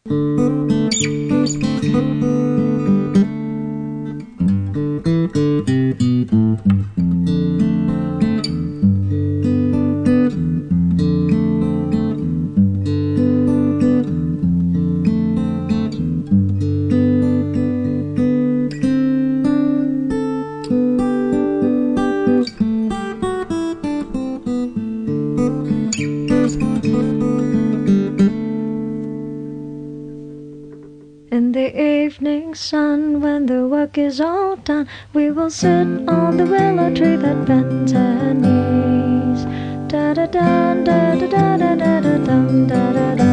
In the evening sun, when the work is all done, we will sit on the willow tree that bends her knees. Da da da da da da da da da da da da.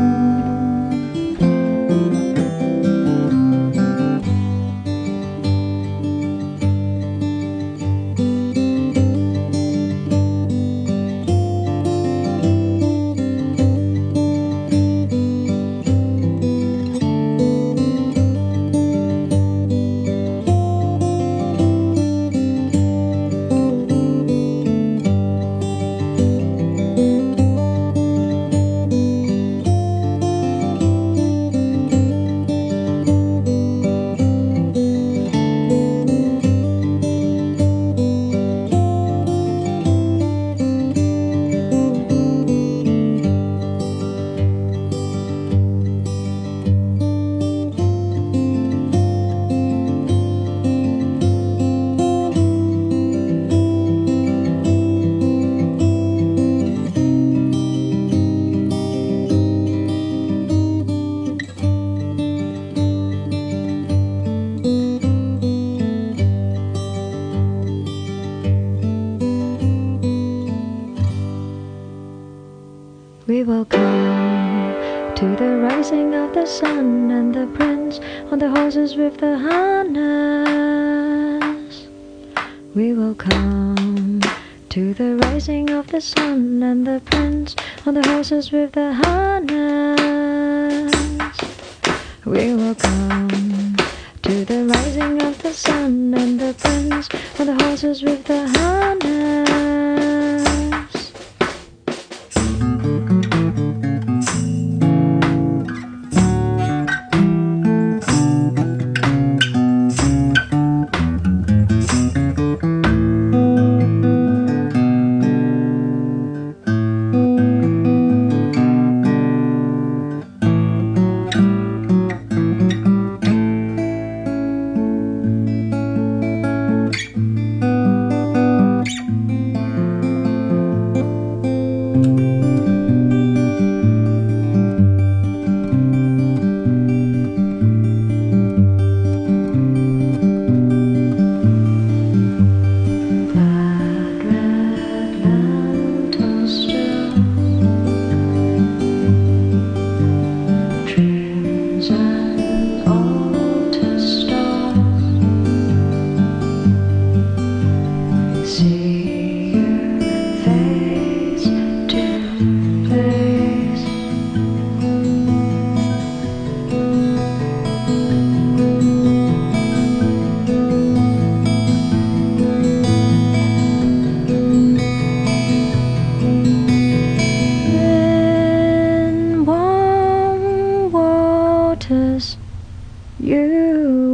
We will come to the rising of the sun, and the prince on the horses with the harness. We will come to the rising of the sun, and the prince on the horses with the harness. We will come to the rising of the sun, and the prince on the horses with the harness. You